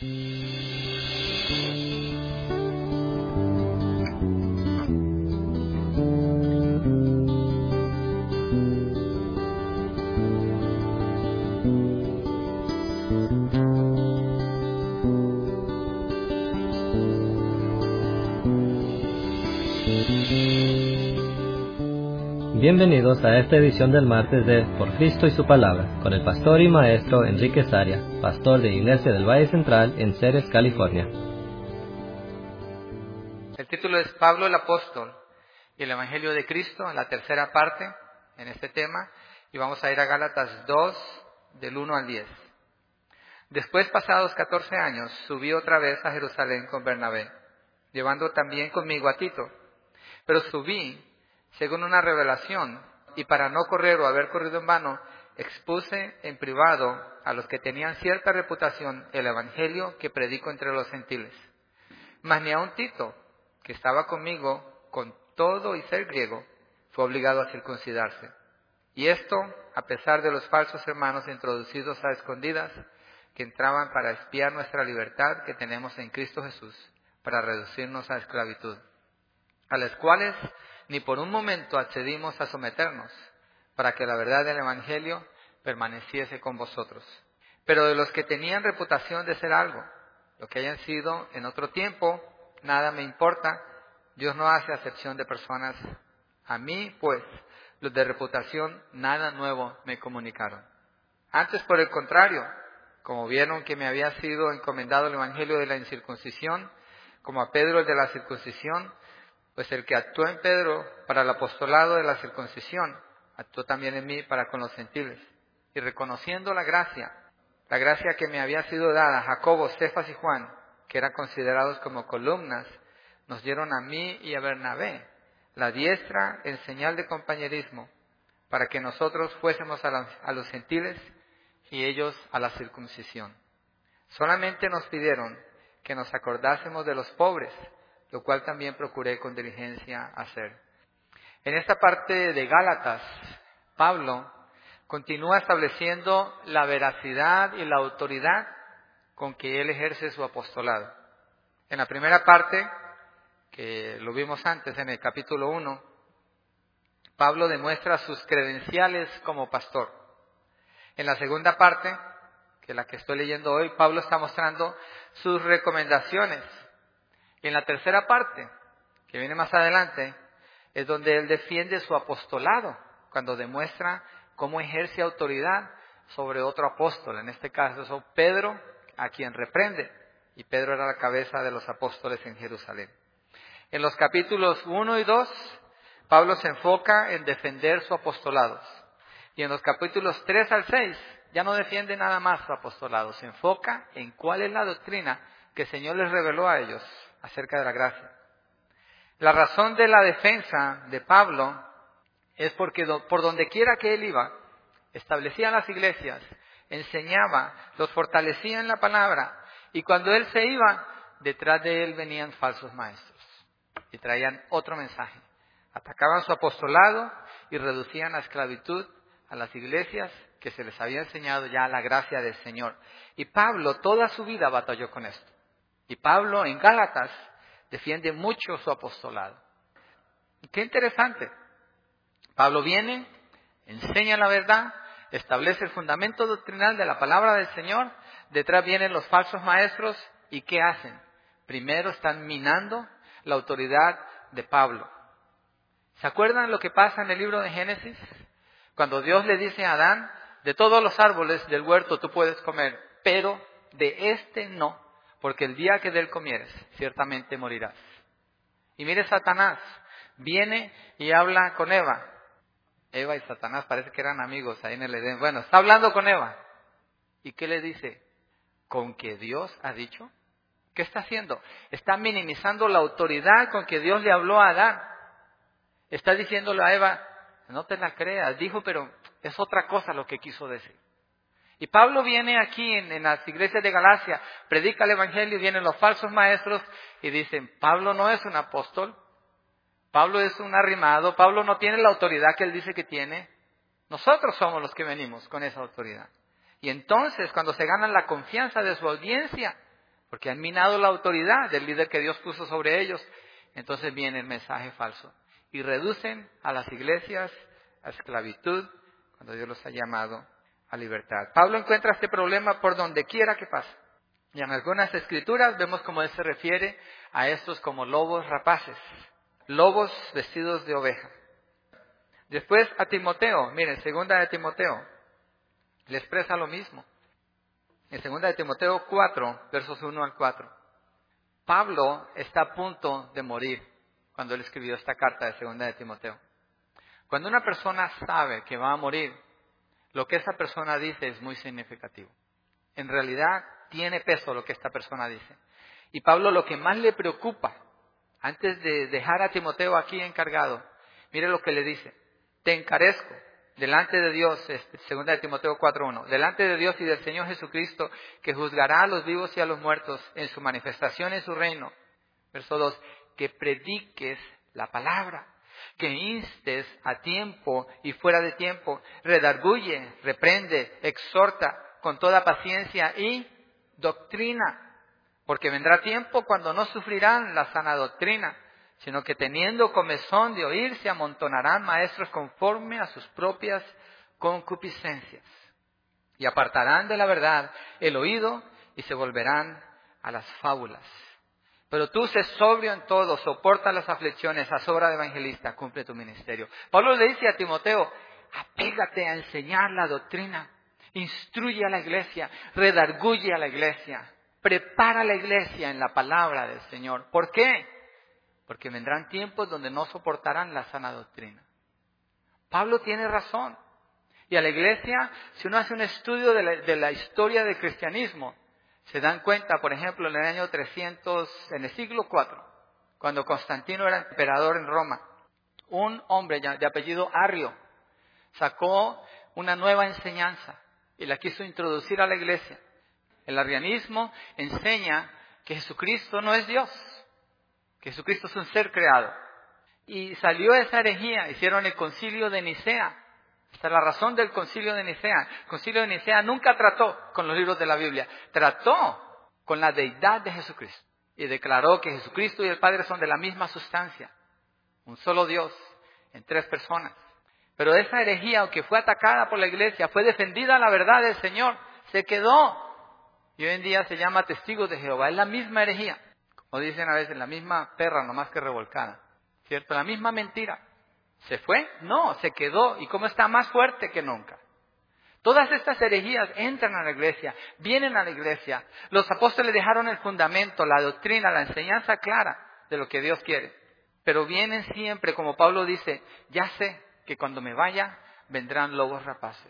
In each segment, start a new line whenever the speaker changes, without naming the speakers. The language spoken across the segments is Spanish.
Bienvenidos a esta edición del martes de Por Cristo y su Palabra, con el pastor y maestro Enrique Saria, pastor de Iglesia del Valle Central en Ceres, California.
El título es Pablo el Apóstol y el Evangelio de Cristo, en la tercera parte en este tema, y vamos a ir a Gálatas 2, del 1 al 10. Después, pasados 14 años, subí otra vez a Jerusalén con Bernabé, llevando también conmigo a Tito. Pero subí según una revelación, y para no correr o haber corrido en vano, expuse en privado a los que tenían cierta reputación el evangelio que predico entre los gentiles. Mas ni aun Tito, que estaba conmigo, con todo y ser griego, fue obligado a circuncidarse. Y esto, a pesar de los falsos hermanos introducidos a escondidas, que entraban para espiar nuestra libertad que tenemos en Cristo Jesús, para reducirnos a esclavitud, a las cuales ni por un momento accedimos a someternos, para que la verdad del Evangelio permaneciese con vosotros. Pero de los que tenían reputación de ser algo, lo que hayan sido en otro tiempo, nada me importa. Dios no hace acepción de personas. A mí, pues, los de reputación nada nuevo me comunicaron. Antes, por el contrario, como vieron que me había sido encomendado el Evangelio de la incircuncisión, como a Pedro el de la circuncisión, pues el que actuó en Pedro para el apostolado de la circuncisión, actuó también en mí para con los gentiles. Y reconociendo la gracia que me había sido dada a Jacobo, Cefas y Juan, que eran considerados como columnas, nos dieron a mí y a Bernabé la diestra en señal de compañerismo, para que nosotros fuésemos a los gentiles y ellos a la circuncisión. Solamente nos pidieron que nos acordásemos de los pobres, lo cual también procuré con diligencia hacer. En esta parte de Gálatas, Pablo continúa estableciendo la veracidad y la autoridad con que él ejerce su apostolado. En la primera parte, que lo vimos antes en el capítulo 1, Pablo demuestra sus credenciales como pastor. En la segunda parte, que es la que estoy leyendo hoy, Pablo está mostrando sus recomendaciones. Y en la tercera parte, que viene más adelante, es donde él defiende su apostolado, cuando demuestra cómo ejerce autoridad sobre otro apóstol. En este caso es Pedro, a quien reprende. Y Pedro era la cabeza de los apóstoles en Jerusalén. En los capítulos 1 y 2, Pablo se enfoca en defender su apostolado. Y en los capítulos 3 al 6, ya no defiende nada más su apostolado. Se enfoca en cuál es la doctrina que el Señor les reveló a ellos acerca de la gracia. La razón de la defensa de Pablo es porque por donde quiera que él iba, establecía las iglesias, enseñaba, los fortalecía en la palabra, y cuando él se iba, detrás de él venían falsos maestros y traían otro mensaje. Atacaban su apostolado y reducían a esclavitud a las iglesias que se les había enseñado ya la gracia del Señor. Y Pablo toda su vida batalló con esto. Y Pablo en Gálatas defiende mucho su apostolado. Y qué interesante. Pablo viene, enseña la verdad, establece el fundamento doctrinal de la palabra del Señor. Detrás vienen los falsos maestros. ¿Y qué hacen? Primero están minando la autoridad de Pablo. ¿Se acuerdan lo que pasa en el libro de Génesis? Cuando Dios le dice a Adán, de todos los árboles del huerto tú puedes comer, pero de este no. Porque el día que de él comieres, ciertamente morirás. Y mire, Satanás viene y habla con Eva. Eva y Satanás parece que eran amigos ahí en el Edén. Bueno, está hablando con Eva. ¿Y qué le dice? ¿Con que Dios ha dicho? ¿Qué está haciendo? Está minimizando la autoridad con que Dios le habló a Adán. Está diciéndole a Eva, no te la creas. Dijo, pero es otra cosa lo que quiso decir. Y Pablo viene aquí en las iglesias de Galacia, predica el evangelio, vienen los falsos maestros y dicen, Pablo no es un apóstol, Pablo es un arrimado, Pablo no tiene la autoridad que él dice que tiene. Nosotros somos los que venimos con esa autoridad. Y entonces, cuando se ganan la confianza de su audiencia, porque han minado la autoridad del líder que Dios puso sobre ellos. Entonces viene el mensaje falso y reducen a las iglesias a esclavitud cuando Dios los ha llamado a libertad. Pablo encuentra este problema por donde quiera que pase. Y en algunas escrituras vemos cómo él se refiere a estos como lobos rapaces, lobos vestidos de oveja. Después a Timoteo, miren, segunda de Timoteo, le expresa lo mismo. En segunda de Timoteo 4, versos 1 al 4. Pablo está a punto de morir cuando él escribió esta carta de segunda de Timoteo. Cuando una persona sabe que va a morir, lo que esa persona dice es muy significativo. En realidad tiene peso lo que esta persona dice. Y Pablo lo que más le preocupa, antes de dejar a Timoteo aquí encargado, mire lo que le dice. Te encarezco delante de Dios, segunda de Timoteo 4:1, delante de Dios y del Señor Jesucristo, que juzgará a los vivos y a los muertos en su manifestación en su reino. Verso 2, que prediques la palabra, que instes a tiempo y fuera de tiempo, redarguye, reprende, exhorta con toda paciencia y doctrina, porque vendrá tiempo cuando no sufrirán la sana doctrina, sino que teniendo comezón de oír se amontonarán maestros conforme a sus propias concupiscencias, y apartarán de la verdad el oído y se volverán a las fábulas. Pero tú sé sobrio en todo, soporta las aflicciones, haz obra de evangelista, cumple tu ministerio. Pablo le dice a Timoteo, apégate a enseñar la doctrina, instruye a la iglesia, redarguye a la iglesia, prepara a la iglesia en la palabra del Señor. ¿Por qué? Porque vendrán tiempos donde no soportarán la sana doctrina. Pablo tiene razón. Y a la iglesia, si uno hace un estudio de la historia del cristianismo, se dan cuenta, por ejemplo, en el año 300, en el siglo IV, cuando Constantino era emperador en Roma, un hombre de apellido Arrio sacó una nueva enseñanza y la quiso introducir a la iglesia. El arrianismo enseña que Jesucristo no es Dios, que Jesucristo es un ser creado. Y salió esa herejía, hicieron el concilio de Nicea. Esta es la razón del concilio de Nicea. El concilio de Nicea nunca trató con los libros de la Biblia, trató con la deidad de Jesucristo. Y declaró que Jesucristo y el Padre son de la misma sustancia, un solo Dios, en tres personas. Pero esa herejía, aunque fue atacada por la iglesia, fue defendida la verdad del Señor, se quedó. Y hoy en día se llama testigos de Jehová. Es la misma herejía. Como dicen a veces, la misma perra, nomás que revolcada. ¿Cierto? La misma mentira. ¿Se fue? No, se quedó. ¿Y cómo está? Más fuerte que nunca. Todas estas herejías entran a la iglesia, vienen a la iglesia. Los apóstoles dejaron el fundamento, la doctrina, la enseñanza clara de lo que Dios quiere. Pero vienen siempre, como Pablo dice, ya sé que cuando me vaya vendrán lobos rapaces.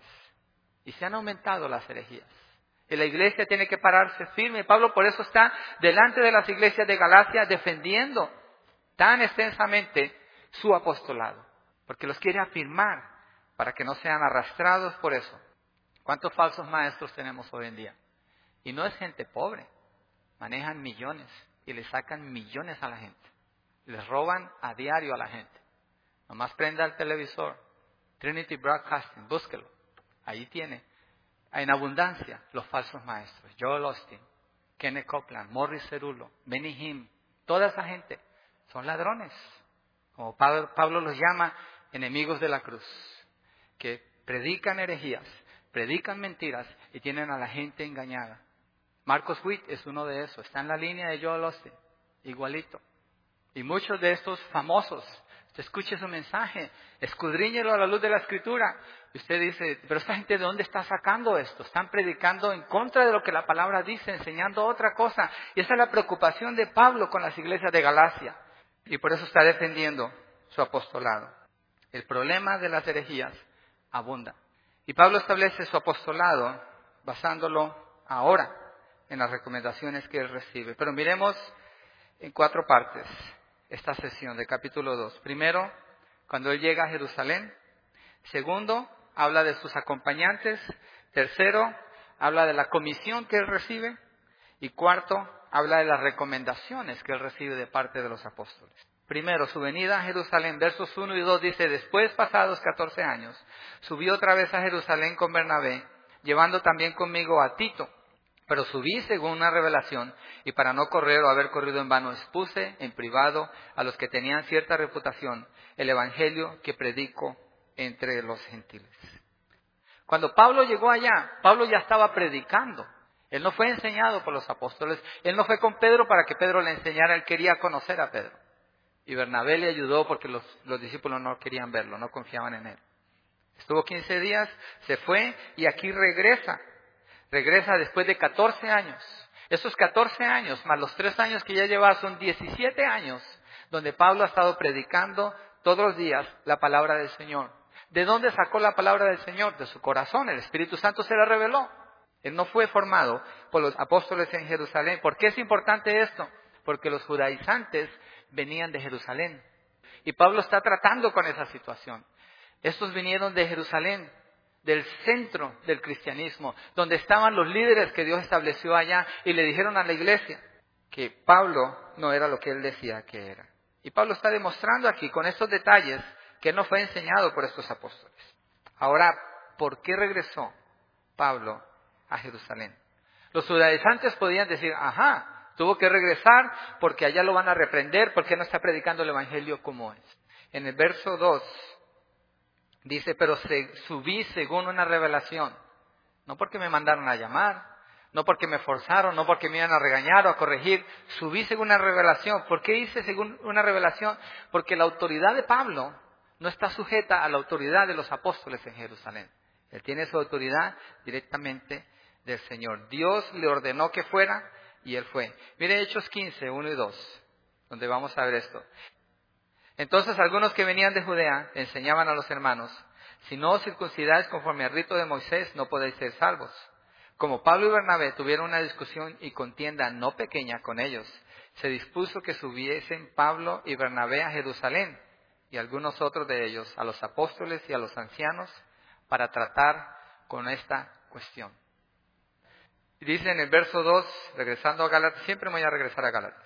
Y se han aumentado las herejías. Y la iglesia tiene que pararse firme. Pablo por eso está delante de las iglesias de Galacia defendiendo tan extensamente su apostolado. Porque los quiere afirmar para que no sean arrastrados por eso. ¿Cuántos falsos maestros tenemos hoy en día? Y no es gente pobre. Manejan millones y le sacan millones a la gente. Les roban a diario a la gente. Nomás prenda el televisor. Trinity Broadcasting, búsquelo. Ahí tiene. En abundancia los falsos maestros. Joel Austin, Kenneth Copeland, Morris Cerullo, Benny Hinn. Toda esa gente son ladrones. Como Pablo los llama, enemigos de la cruz. Que predican herejías, predican mentiras y tienen a la gente engañada. Marcos Witt es uno de esos. Está en la línea de Joel Austin. Igualito. Y muchos de estos famosos, usted escuche su mensaje, escudriñelo a la luz de la Escritura. Y usted dice, pero esta gente ¿de dónde está sacando esto? Están predicando en contra de lo que la palabra dice, enseñando otra cosa. Y esa es la preocupación de Pablo con las iglesias de Galacia. Y por eso está defendiendo su apostolado. El problema de las herejías abunda. Y Pablo establece su apostolado basándolo ahora en las recomendaciones que él recibe. Pero miremos en 4 partes esta sesión de capítulo 2. Primero, cuando él llega a Jerusalén. Segundo, habla de sus acompañantes. Tercero, habla de la comisión que él recibe. Y cuarto, habla de las recomendaciones que él recibe de parte de los apóstoles. Primero, su venida a Jerusalén, versos 1 y 2 dice, después pasados 14 años, subí otra vez a Jerusalén con Bernabé, llevando también conmigo a Tito. Pero subí según una revelación, y para no correr o haber corrido en vano, expuse en privado a los que tenían cierta reputación el evangelio que predico entre los gentiles. Cuando Pablo llegó allá, Pablo ya estaba predicando. Él no fue enseñado por los apóstoles, él no fue con Pedro para que Pedro le enseñara, él quería conocer a Pedro. Y Bernabé le ayudó porque los discípulos no querían verlo, no confiaban en él. Estuvo 15 días, se fue y aquí regresa. Regresa después de 14 años. Esos 14 años, más los 3 años que ya lleva, son 17 años, donde Pablo ha estado predicando todos los días la palabra del Señor. ¿De dónde sacó la palabra del Señor? De su corazón. El Espíritu Santo se la reveló. Él no fue formado por los apóstoles en Jerusalén. ¿Por qué es importante esto? Porque los judaizantes venían de Jerusalén. Y Pablo está tratando con esa situación. Estos vinieron de Jerusalén, del centro del cristianismo, donde estaban los líderes que Dios estableció allá, y le dijeron a la iglesia que Pablo no era lo que él decía que era. Y Pablo está demostrando aquí con estos detalles que él no fue enseñado por estos apóstoles. Ahora, ¿por qué regresó Pablo a Jerusalén? Los judaizantes podían decir, tuvo que regresar porque allá lo van a reprender, porque no está predicando el evangelio como es. En el verso 2 dice, pero subí según una revelación. No porque me mandaron a llamar, no porque me forzaron, no porque me iban a regañar o a corregir. Subí según una revelación. ¿Por qué hice según una revelación? Porque la autoridad de Pablo no está sujeta a la autoridad de los apóstoles en Jerusalén. Él tiene su autoridad directamente del Señor. Dios le ordenó que fuera y él fue. Mire Hechos 15, 1 y 2, donde vamos a ver esto. Entonces algunos que venían de Judea enseñaban a los hermanos, si no os circuncidáis conforme al rito de Moisés, no podéis ser salvos. Como Pablo y Bernabé tuvieron una discusión y contienda no pequeña con ellos, se dispuso que subiesen Pablo y Bernabé a Jerusalén y algunos otros de ellos a los apóstoles y a los ancianos para tratar con esta cuestión. Y dice en el verso 2, regresando a Gálatas, siempre me voy a regresar a Gálatas.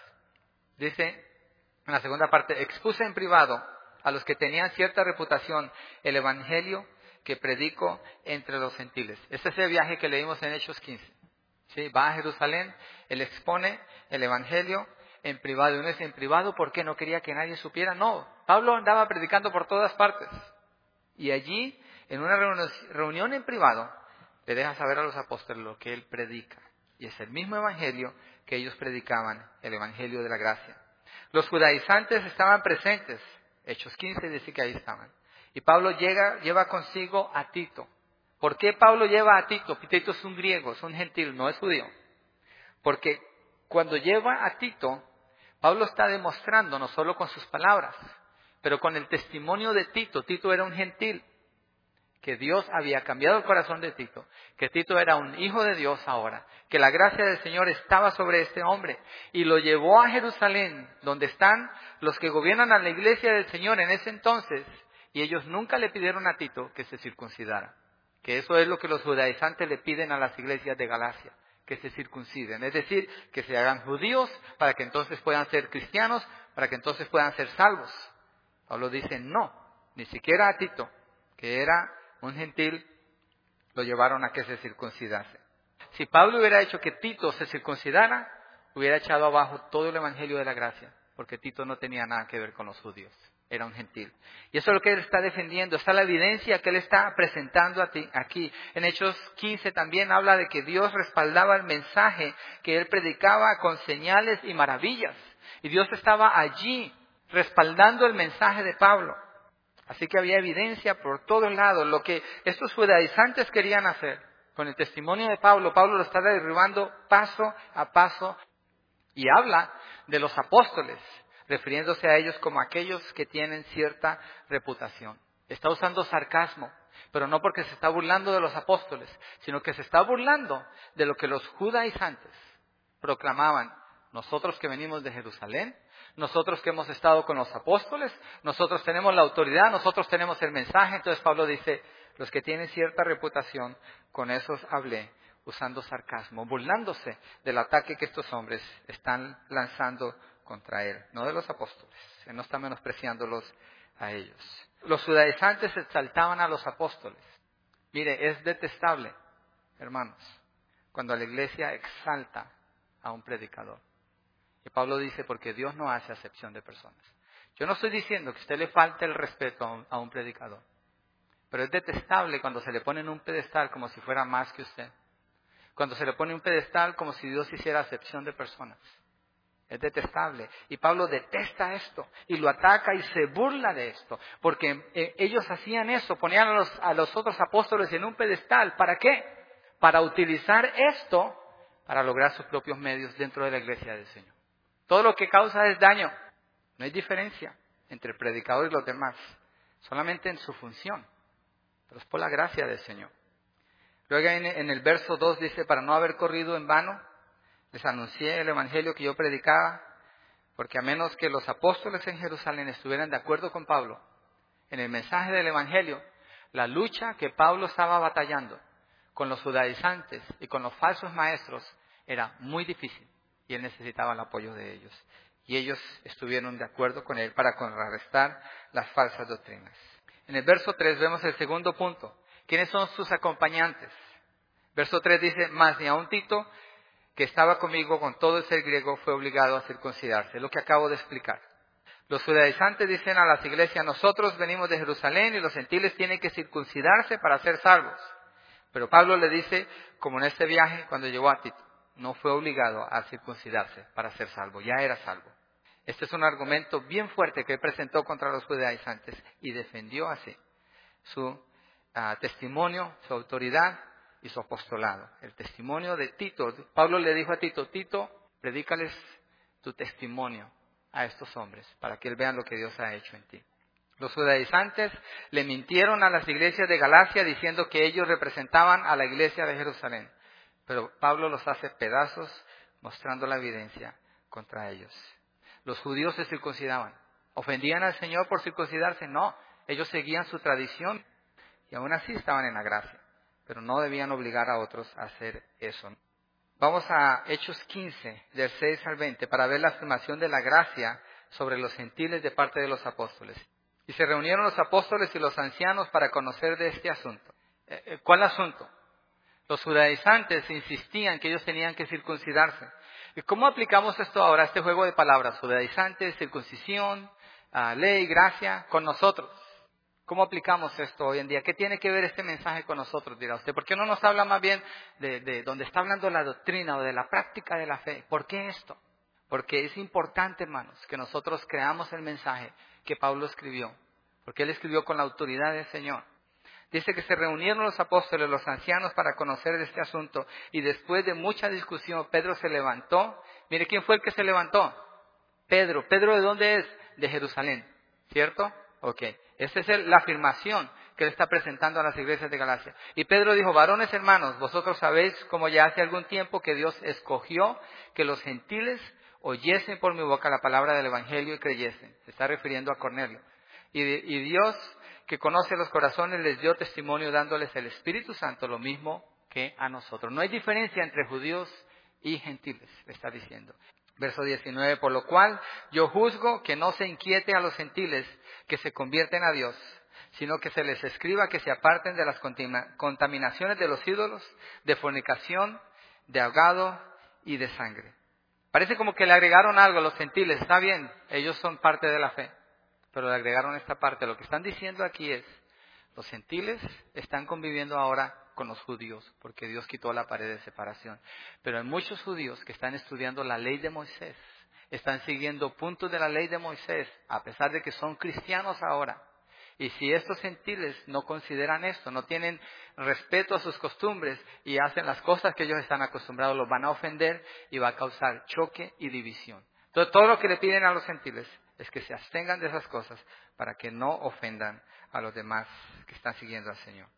Dice en la segunda parte, expuse en privado a los que tenían cierta reputación el evangelio que predico entre los gentiles. Este es el viaje que leímos en Hechos 15. ¿Sí? Va a Jerusalén, él expone el evangelio en privado. Y uno dice, ¿en privado por qué? ¿No quería que nadie supiera? No, Pablo andaba predicando por todas partes. Y allí, en una reunión en privado, le deja saber a los apóstoles lo que él predica. Y es el mismo evangelio que ellos predicaban, el evangelio de la gracia. Los judaizantes estaban presentes. Hechos 15 dice que ahí estaban. Y Pablo lleva consigo a Tito. ¿Por qué Pablo lleva a Tito? Tito es un griego, es un gentil, no es judío. Porque cuando lleva a Tito, Pablo está demostrando, no solo con sus palabras, pero con el testimonio de Tito. Tito era un gentil, que Dios había cambiado el corazón de Tito, que Tito era un hijo de Dios ahora, que la gracia del Señor estaba sobre este hombre y lo llevó a Jerusalén, donde están los que gobiernan a la iglesia del Señor en ese entonces, y ellos nunca le pidieron a Tito que se circuncidara, que eso es lo que los judaizantes le piden a las iglesias de Galacia, que se circunciden, es decir, que se hagan judíos para que entonces puedan ser cristianos, para que entonces puedan ser salvos. Pablo dice no, ni siquiera a Tito, que era un gentil, lo llevaron a que se circuncidase. Si Pablo hubiera hecho que Tito se circuncidara, hubiera echado abajo todo el evangelio de la gracia, porque Tito no tenía nada que ver con los judíos, era un gentil. Y eso es lo que él está defendiendo, está la evidencia que él está presentando aquí. En Hechos 15 también habla de que Dios respaldaba el mensaje que él predicaba con señales y maravillas. Y Dios estaba allí respaldando el mensaje de Pablo. Así que había evidencia por todos lados. Lo que estos judaizantes querían hacer con el testimonio de Pablo, Pablo lo está derribando paso a paso y habla de los apóstoles, refiriéndose a ellos como aquellos que tienen cierta reputación. Está usando sarcasmo, pero no porque se está burlando de los apóstoles, sino que se está burlando de lo que los judaizantes proclamaban. Nosotros que venimos de Jerusalén, nosotros que hemos estado con los apóstoles, nosotros tenemos la autoridad, nosotros tenemos el mensaje. Entonces Pablo dice, los que tienen cierta reputación, con esos hablé, usando sarcasmo, burlándose del ataque que estos hombres están lanzando contra él, no de los apóstoles. Él no está menospreciándolos a ellos. Los judaizantes exaltaban a los apóstoles. Mire, es detestable, hermanos, cuando la iglesia exalta a un predicador. Y Pablo dice, porque Dios no hace acepción de personas. Yo no estoy diciendo que a usted le falte el respeto a un predicador, pero es detestable cuando se le pone en un pedestal como si fuera más que usted. Cuando se le pone en un pedestal como si Dios hiciera acepción de personas. Es detestable. Y Pablo detesta esto y lo ataca y se burla de esto. Porque ellos hacían eso, ponían a los otros apóstoles en un pedestal. ¿Para qué? Para utilizar esto para lograr sus propios medios dentro de la iglesia del Señor. Todo lo que causa es daño. No hay diferencia entre el predicador y los demás. Solamente en su función. Pero es por la gracia del Señor. Luego en el verso 2 dice, para no haber corrido en vano, les anuncié el evangelio que yo predicaba, porque a menos que los apóstoles en Jerusalén estuvieran de acuerdo con Pablo en el mensaje del evangelio, la lucha que Pablo estaba batallando con los judaizantes y con los falsos maestros era muy difícil y él necesitaba el apoyo de ellos. Y ellos estuvieron de acuerdo con él para contrarrestar las falsas doctrinas. En el verso 3 vemos el segundo punto. ¿Quiénes son sus acompañantes? Verso 3 dice, mas ni aun Tito, que estaba conmigo con todo el ser griego, fue obligado a circuncidarse. Lo que acabo de explicar. Los judaizantes dicen a las iglesias, nosotros venimos de Jerusalén y los gentiles tienen que circuncidarse para ser salvos. Pero Pablo le dice, como en este viaje, cuando llegó a Tito, no fue obligado a circuncidarse para ser salvo, ya era salvo. Este es un argumento bien fuerte que él presentó contra los judaizantes y defendió así su testimonio, su autoridad y su apostolado. El testimonio de Tito. Pablo le dijo a Tito, Tito, predícales tu testimonio a estos hombres para que vean lo que Dios ha hecho en ti. Los judaizantes le mintieron a las iglesias de Galacia diciendo que ellos representaban a la iglesia de Jerusalén. Pero Pablo los hace pedazos mostrando la evidencia contra ellos. Los judíos se circuncidaban. ¿Ofendían al Señor por circuncidarse? No, ellos seguían su tradición y aún así estaban en la gracia. Pero no debían obligar a otros a hacer eso. Vamos a Hechos 15, del 6 al 20, para ver la afirmación de la gracia sobre los gentiles de parte de los apóstoles. Y se reunieron los apóstoles y los ancianos para conocer de este asunto. ¿Cuál asunto? Los judaizantes insistían que ellos tenían que circuncidarse. ¿Y cómo aplicamos esto ahora, este juego de palabras? Judaizantes, circuncisión, ley, gracia, con nosotros. ¿Cómo aplicamos esto hoy en día? ¿Qué tiene que ver este mensaje con nosotros, dirá usted? ¿Por qué no nos habla más bien de donde está hablando la doctrina o de la práctica de la fe? ¿Por qué esto? Porque es importante, hermanos, que nosotros creamos el mensaje que Pablo escribió. Porque él escribió con la autoridad del Señor. Dice que se reunieron los apóstoles, los ancianos, para conocer de este asunto. Y después de mucha discusión, Pedro se levantó. Mire, ¿quién fue el que se levantó? Pedro. ¿Pedro de dónde es? De Jerusalén. ¿Cierto? Ok. Esa es la afirmación que él está presentando a las iglesias de Galacia. Y Pedro dijo, varones hermanos, vosotros sabéis como ya hace algún tiempo que Dios escogió que los gentiles oyesen por mi boca la palabra del evangelio y creyesen. Se está refiriendo a Cornelio. Y Dios, que conoce los corazones, les dio testimonio dándoles el Espíritu Santo, lo mismo que a nosotros. No hay diferencia entre judíos y gentiles, le está diciendo. Verso 19, por lo cual yo juzgo que no se inquiete a los gentiles que se convierten a Dios, sino que se les escriba que se aparten de las contaminaciones de los ídolos, de fornicación, de ahogado y de sangre. Parece como que le agregaron algo a los gentiles, está bien, ellos son parte de la fe, pero le agregaron esta parte. Lo que están diciendo aquí es, los gentiles están conviviendo ahora con los judíos, porque Dios quitó la pared de separación. Pero hay muchos judíos que están estudiando la ley de Moisés, están siguiendo puntos de la ley de Moisés, a pesar de que son cristianos ahora. Y si estos gentiles no consideran esto, no tienen respeto a sus costumbres y hacen las cosas que ellos están acostumbrados, los van a ofender y va a causar choque y división. Entonces, todo lo que le piden a los gentiles es que se abstengan de esas cosas para que no ofendan a los demás que están siguiendo al Señor.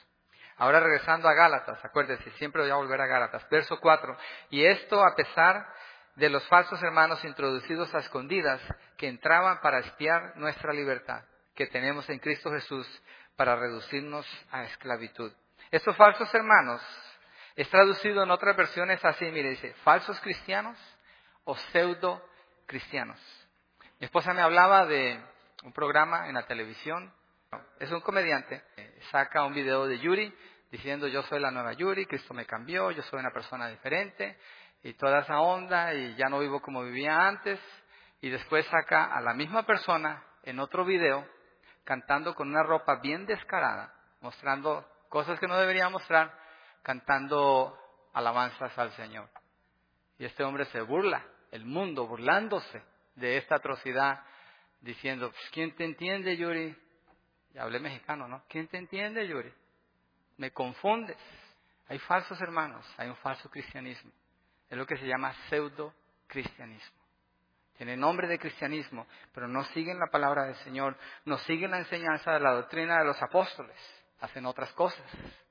Ahora regresando a Gálatas, acuérdense, siempre voy a volver a Gálatas, verso 4. Y esto a pesar de los falsos hermanos introducidos a escondidas que entraban para espiar nuestra libertad que tenemos en Cristo Jesús para reducirnos a esclavitud. Estos falsos hermanos es traducido en otras versiones así, mire, dice, falsos cristianos o pseudo cristianos. Mi esposa me hablaba de un programa en la televisión. Es un comediante, saca un video de Yuri diciendo yo soy la nueva Yuri, Cristo me cambió, yo soy una persona diferente, y toda esa onda, y ya no vivo como vivía antes, y después saca a la misma persona en otro video, cantando con una ropa bien descarada, mostrando cosas que no debería mostrar, cantando alabanzas al Señor. Y este hombre se burla, el mundo burlándose de esta atrocidad, diciendo, pues, ¿quién te entiende, Yuri? Y hablé mexicano, ¿no? ¿Quién te entiende, Yuri? Me confundes. Hay falsos hermanos, hay un falso cristianismo. Es lo que se llama pseudo-cristianismo. Tiene nombre de cristianismo, pero no siguen la palabra del Señor, no siguen la enseñanza de la doctrina de los apóstoles, hacen otras cosas.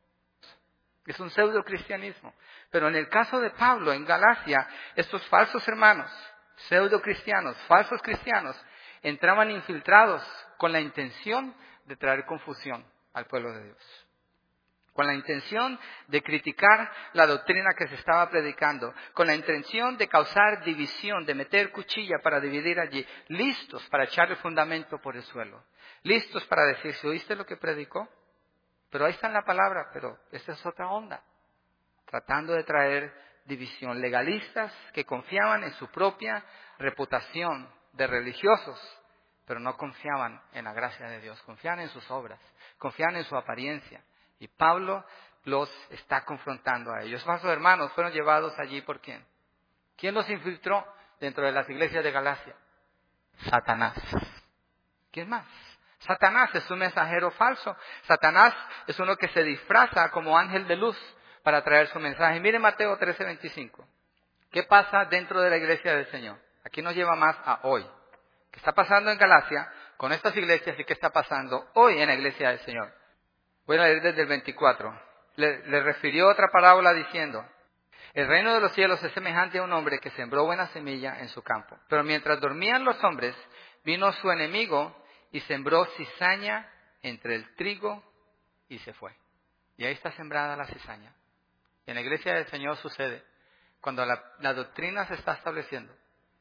Es un pseudo-cristianismo. Pero en el caso de Pablo, en Galacia, estos falsos hermanos, pseudo-cristianos, falsos cristianos, entraban infiltrados con la intención de traer confusión al pueblo de Dios. Con la intención de criticar la doctrina que se estaba predicando, con la intención de causar división, de meter cuchilla para dividir allí, listos para echar el fundamento por el suelo, listos para decir, ¿si oíste lo que predicó? Pero ahí está en la palabra, pero esta es otra onda, tratando de traer división. Legalistas que confiaban en su propia reputación de religiosos, pero no confiaban en la gracia de Dios, confiaban en sus obras, confiaban en su apariencia. Y Pablo los está confrontando a ellos. Falsos hermanos fueron llevados allí por ¿quién? ¿Quién los infiltró dentro de las iglesias de Galacia? Satanás. ¿Quién más? Satanás es un mensajero falso. Satanás es uno que se disfraza como ángel de luz para traer su mensaje. Miren Mateo 13:25. ¿Qué pasa dentro de la iglesia del Señor? Aquí nos lleva más a hoy. ¿Qué está pasando en Galacia con estas iglesias y qué está pasando hoy en la iglesia del Señor? Voy a leer desde el 24. Le refirió otra parábola diciendo, el reino de los cielos es semejante a un hombre que sembró buena semilla en su campo. Pero mientras dormían los hombres, vino su enemigo y sembró cizaña entre el trigo y se fue. Y ahí está sembrada la cizaña. En la iglesia del Señor sucede cuando la doctrina se está estableciendo.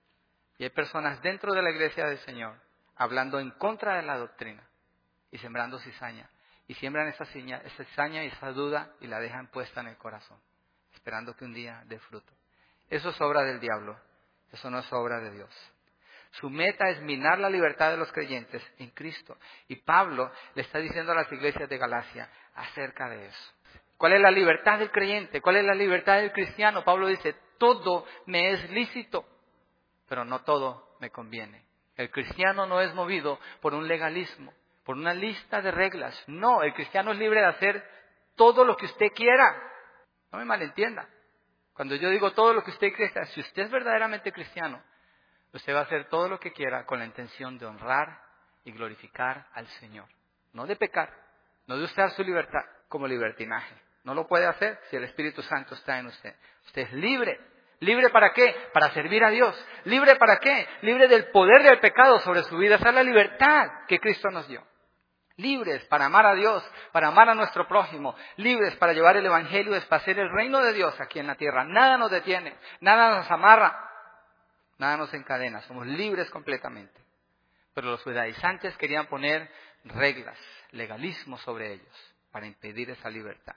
Y hay personas dentro de la iglesia del Señor hablando en contra de la doctrina y sembrando cizaña. Y siembran esa cizaña y esa duda y la dejan puesta en el corazón, esperando que un día dé fruto. Eso es obra del diablo, eso no es obra de Dios. Su meta es minar la libertad de los creyentes en Cristo. Y Pablo le está diciendo a las iglesias de Galacia acerca de eso. ¿Cuál es la libertad del creyente? ¿Cuál es la libertad del cristiano? Pablo dice, todo me es lícito, pero no todo me conviene. El cristiano no es movido por un legalismo, por una lista de reglas. No, el cristiano es libre de hacer todo lo que usted quiera. No me malentienda. Cuando yo digo todo lo que usted quiera, si usted es verdaderamente cristiano, usted va a hacer todo lo que quiera con la intención de honrar y glorificar al Señor. No de pecar, no de usar su libertad como libertinaje. No lo puede hacer si el Espíritu Santo está en usted. Usted es libre. ¿Libre para qué? Para servir a Dios. ¿Libre para qué? Libre del poder del pecado sobre su vida. Esa es la libertad que Cristo nos dio. Libres para amar a Dios, para amar a nuestro prójimo. Libres para llevar el Evangelio, esparcir el reino de Dios aquí en la tierra. Nada nos detiene, nada nos amarra, nada nos encadena. Somos libres completamente. Pero los judaizantes querían poner reglas, legalismo sobre ellos para impedir esa libertad.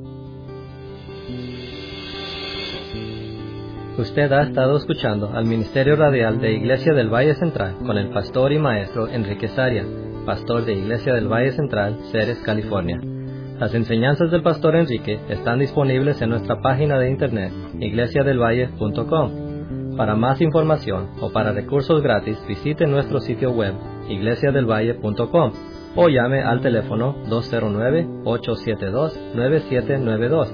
Usted ha estado escuchando al Ministerio Radial de Iglesia del Valle Central con el pastor y maestro Enrique Saria, pastor de Iglesia del Valle Central, Ceres, California. Las enseñanzas del pastor Enrique están disponibles en nuestra página de internet, iglesiadelvalle.com. Para más información o para recursos gratis, visite nuestro sitio web, iglesiadelvalle.com, o llame al teléfono 209-872-9792,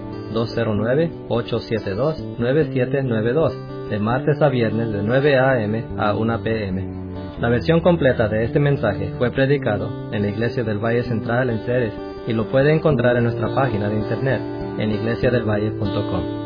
209-872-9792, de martes a viernes de 9 a.m. a 1 p.m. La versión completa de este mensaje fue predicado en la Iglesia del Valle Central en Ceres y lo puede encontrar en nuestra página de internet en iglesiadelvalle.com.